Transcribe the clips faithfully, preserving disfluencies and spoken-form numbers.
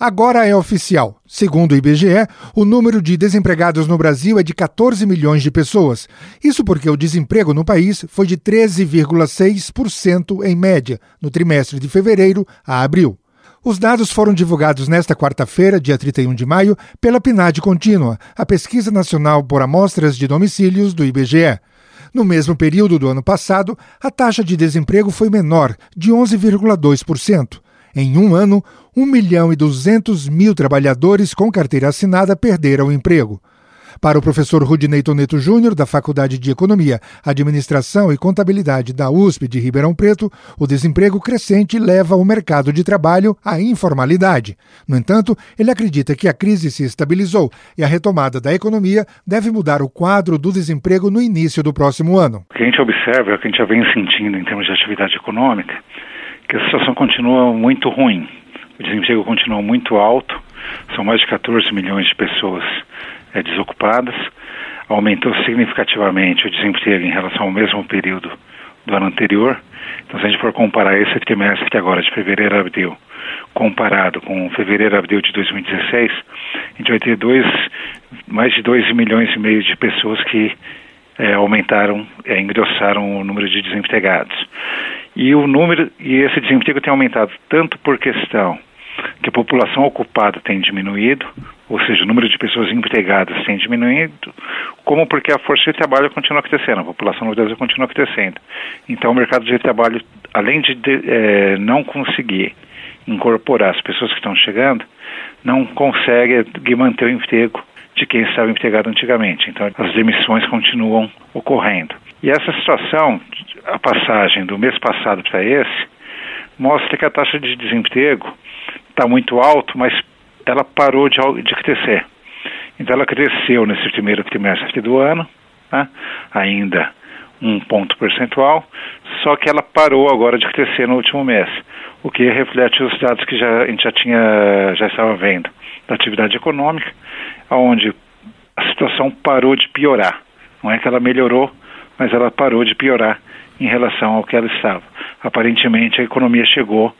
Agora é oficial. Segundo o I B G E, o número de desempregados no Brasil é de quatorze milhões de pessoas. Isso porque o desemprego no país foi de treze vírgula seis por cento em média, no trimestre de fevereiro a abril. Os dados foram divulgados nesta quarta-feira, dia trinta e um de maio, pela PNAD Contínua, a Pesquisa Nacional por Amostras de Domicílios do I B G E. No mesmo período do ano passado, a taxa de desemprego foi menor, de onze vírgula dois por cento. Em um ano, um milhão e duzentos mil trabalhadores com carteira assinada perderam o emprego. Para o professor Rudinei Toneto Júnior, da Faculdade de Economia, Administração e Contabilidade da U S P de Ribeirão Preto, o desemprego crescente leva o mercado de trabalho à informalidade. No entanto, ele acredita que a crise se estabilizou e a retomada da economia deve mudar o quadro do desemprego no início do próximo ano. O que a gente observa, o que a gente já vem sentindo em termos de atividade econômica, que a situação continua muito ruim. O desemprego continua muito alto, são mais de quatorze milhões de pessoas é, desocupadas, aumentou significativamente o desemprego em relação ao mesmo período do ano anterior. Então, se a gente for comparar esse trimestre que agora, de fevereiro a abril, comparado com fevereiro a abril de dois mil e dezesseis, a gente vai ter dois, mais de dois milhões e meio de pessoas que é, aumentaram, é, engrossaram o número de desempregados. E o número, e esse desemprego tem aumentado tanto por questão que a população ocupada tem diminuído, ou seja, o número de pessoas empregadas tem diminuído, como porque a força de trabalho continua crescendo, a população no Brasil continua crescendo. Então o mercado de trabalho, além de, de é, não conseguir incorporar as pessoas que estão chegando, não consegue manter o emprego de quem estava empregado antigamente. Então as demissões continuam ocorrendo. E essa situação, a passagem do mês passado para esse, mostra que a taxa de desemprego está muito alta, mas ela parou de, de crescer. Então ela cresceu nesse primeiro trimestre do ano, né? Ainda um ponto percentual, só que ela parou agora de crescer no último mês, o que reflete os dados que já, a gente já, tinha, já estava vendo da atividade econômica, onde a situação parou de piorar. Não é que ela melhorou, mas ela parou de piorar em relação ao que ela estava. Aparentemente, a economia chegou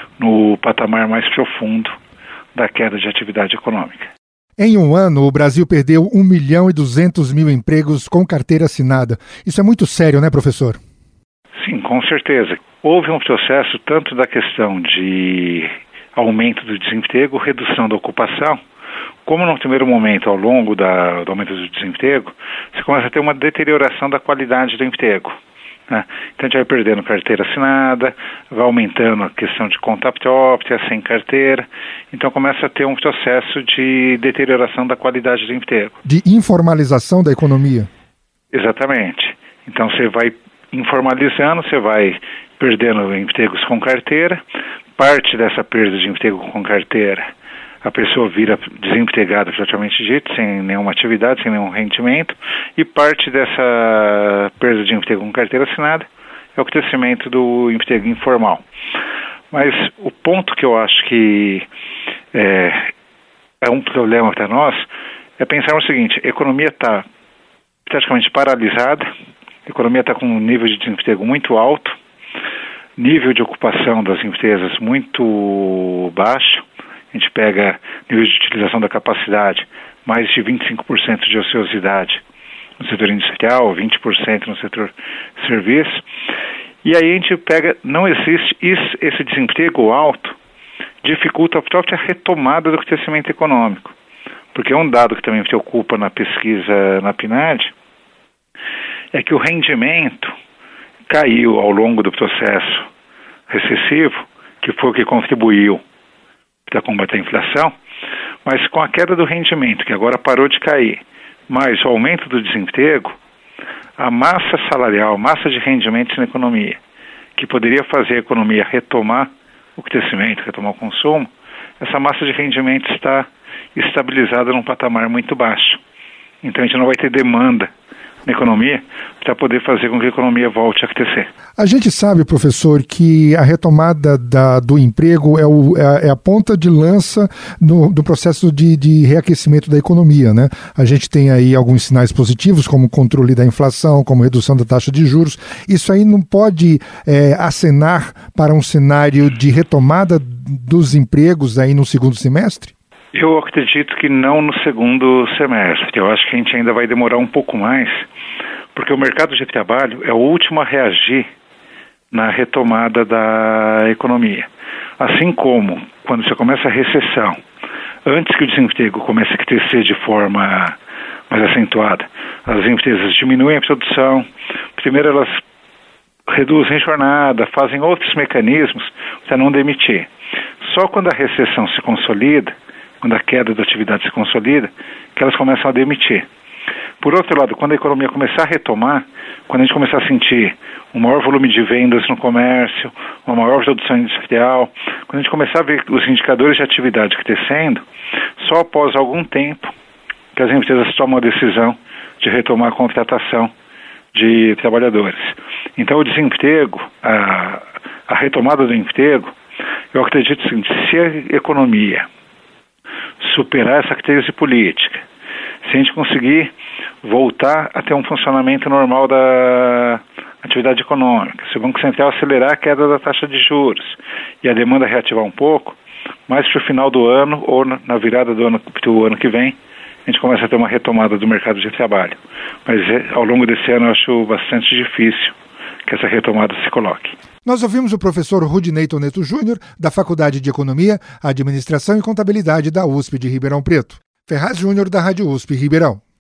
no patamar mais profundo da queda de atividade econômica. Em um ano, o Brasil perdeu um milhão e duzentos mil empregos com carteira assinada. Isso é muito sério, né, professor? Sim, com certeza. Houve um processo tanto da questão de aumento do desemprego, redução da ocupação, como no primeiro momento, ao longo da, do aumento do desemprego, você começa a ter uma deterioração da qualidade do emprego. Né? Então a gente vai perdendo carteira assinada, vai aumentando a questão de conta própria, sem carteira. Então começa a ter um processo de deterioração da qualidade do emprego. De informalização da economia. Exatamente. Então você vai informalizando, você vai perdendo empregos com carteira. Parte dessa perda de emprego com carteira, a pessoa vira desempregada, praticamente dito, sem nenhuma atividade, sem nenhum rendimento, e parte dessa perda de emprego com carteira assinada é o crescimento do emprego informal. Mas o ponto que eu acho que é, é um problema para nós é pensar o seguinte: a economia está praticamente paralisada, a economia está com um nível de desemprego muito alto, nível de ocupação das empresas muito baixo. A gente pega nível de utilização da capacidade, mais de vinte e cinco por cento de ociosidade no setor industrial, vinte por cento no setor serviço. E aí a gente pega, não existe isso, esse desemprego alto dificulta a própria retomada do crescimento econômico. Porque um dado que também preocupa na pesquisa na PNAD é que o rendimento caiu ao longo do processo recessivo, que foi o que contribuiu para combater a inflação, mas com a queda do rendimento, que agora parou de cair, mais o aumento do desemprego, a massa salarial, a massa de rendimentos na economia, que poderia fazer a economia retomar o crescimento, retomar o consumo, essa massa de rendimentos está estabilizada num patamar muito baixo. Então a gente não vai ter demanda na economia para poder fazer com que a economia volte a crescer. A gente sabe, professor, que a retomada da, do emprego é, o, é, a, é a ponta de lança no, do processo de, de reaquecimento da economia, né? A gente tem aí alguns sinais positivos, como o controle da inflação, como redução da taxa de juros. Isso aí não pode é, acenar para um cenário de retomada dos empregos aí no segundo semestre? Eu acredito que não no segundo semestre. Eu acho que a gente ainda vai demorar um pouco mais, porque o mercado de trabalho é o último a reagir na retomada da economia. Assim como quando você começa a recessão, antes que o desemprego comece a crescer de forma mais acentuada, as empresas diminuem a produção, primeiro elas reduzem jornada, fazem outros mecanismos para não demitir. Só quando a recessão se consolida, quando a queda da atividade se consolida, que elas começam a demitir. Por outro lado, quando a economia começar a retomar, quando a gente começar a sentir um maior volume de vendas no comércio, uma maior produção industrial, quando a gente começar a ver os indicadores de atividade crescendo, só após algum tempo que as empresas tomam a decisão de retomar a contratação de trabalhadores. Então, o desemprego, a, a retomada do emprego, eu acredito o seguinte: se a economia superar essa crise política, se a gente conseguir voltar a ter um funcionamento normal da atividade econômica, se o Banco Central acelerar a queda da taxa de juros e a demanda reativar um pouco, mais para o final do ano ou na virada do ano para o ano que vem, a gente começa a ter uma retomada do mercado de trabalho. Mas ao longo desse ano eu acho bastante difícil que essa retomada se coloque. Nós ouvimos o professor Rudinei Toneto Júnior, da Faculdade de Economia, Administração e Contabilidade da U S P de Ribeirão Preto. Ferraz Júnior, da Rádio U S P Ribeirão.